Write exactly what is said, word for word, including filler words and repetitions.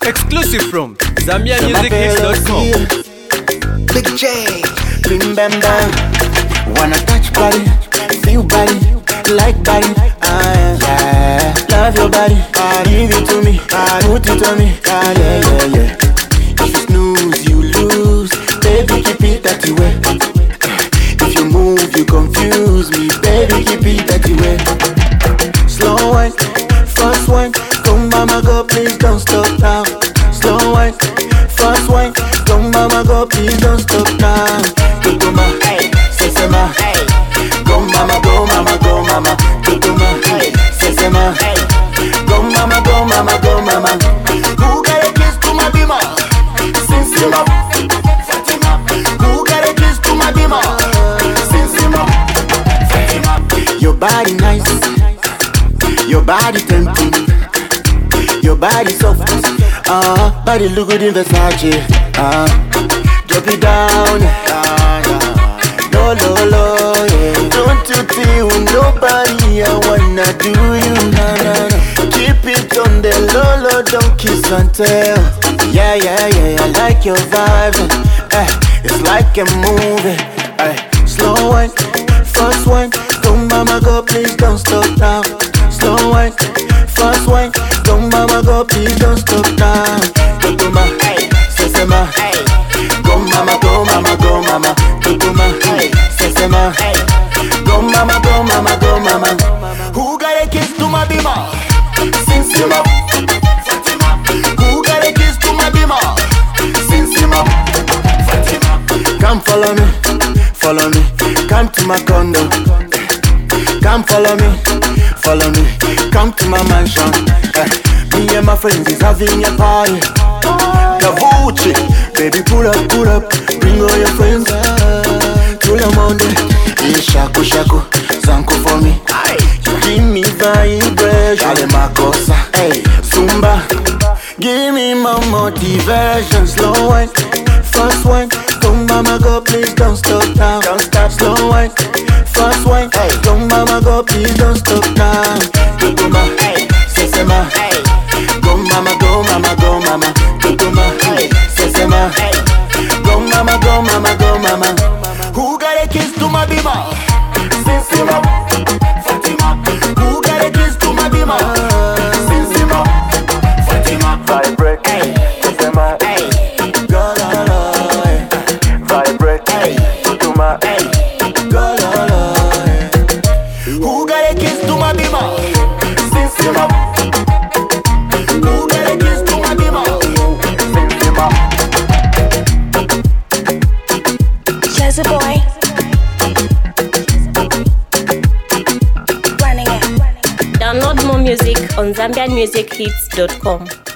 Exclusive from Zambia Music Hits dot com. Big J, bim bam bam. Wanna touch body, feel body, like body. Ah, yeah. Love your body, give it to me, put it on me. Ah, yeah, yeah, yeah. If you snooze, you lose. Baby, keep it that way. If you move, you confuse me. Baby, keep it that way. Slow wine, fast wine. Come mama go, please don't stop now. Slow wine, fast wine. Come mama go, please don't stop now. Tutuma, hey, sesema, hey. Go mama, go mama, go mama. Tutuma, hey, sesema, hey. Go mama, go mama, go mama. Who got a kiss to my bima? Sinsima, Fatima. Who got a kiss to my bima? Sinsima, Fatima. Your body nice, your body tempting, your body soft. Ah, uh, body look good in Versace. Ah, uh, drop it down. Ah, yeah. No, no, no, yeah. Don't you feel nobody? I wanna do you. Nah, nah, nah. Keep it on the low, low, don't kiss and tell. Yeah, yeah, yeah. I like your vibe. Eh, it's like a movie. Eh, slow wine, fast wine. Come, mama, go, please don't stop now. Slow wine, fast wine. Come, mama, go, please don't stop now. Tutuma, hey, sesema, hey. Go, mama, go, mama, go, mama. Tutuma, hey, sesema, hey. Go, mama, go, mama, go, mama. Who got a kiss to my bima? Sinsima, Fatima. Who got a kiss to my bima? Sinsima, Fatima. Come follow me, follow me. Come to my condo. Come follow me, follow me. Come to my mansion. Eh, me and my friends is having a party. Kavuchi, baby pull up, pull up. Bring all your friends. To the Monday. Shaku shaku, zanku for me. You give me vibration. Yale makosa, hey, Zumba. Give me more motivation. Slow wine, fast wine. Come mama go, please don't stop now. Don't stop. Slow wine, fast wine. Hey, come mama go, please don't stop now. Tutuma, hey, sesema, hey. Go mama, go mama, go mama. Tutuma, hey, sesema, hey. Go mama, go mama, go mama. Who got a kiss to my bima? Sinsima, Fatima. Who got a kiss to my bima? Sinsima, Fatima. Vibrate, hey, sesema, hey. Go la la, hey. Vibrate, hey, Tutuma, hey. Go la la, hey. Who got a kiss to my bima? Sinsima. Who got a kiss to my bima? Sinsima. Jazzy boy. Running it. Download more music on Zambian Music Hits dot com.